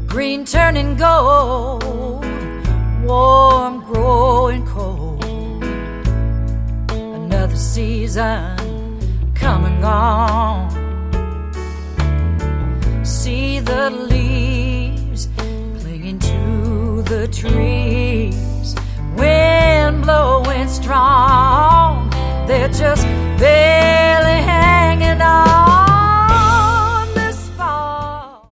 green turning gold, warm growing cold. Another season come and gone. See the leaves clinging to the trees, wind blowing strong. They're just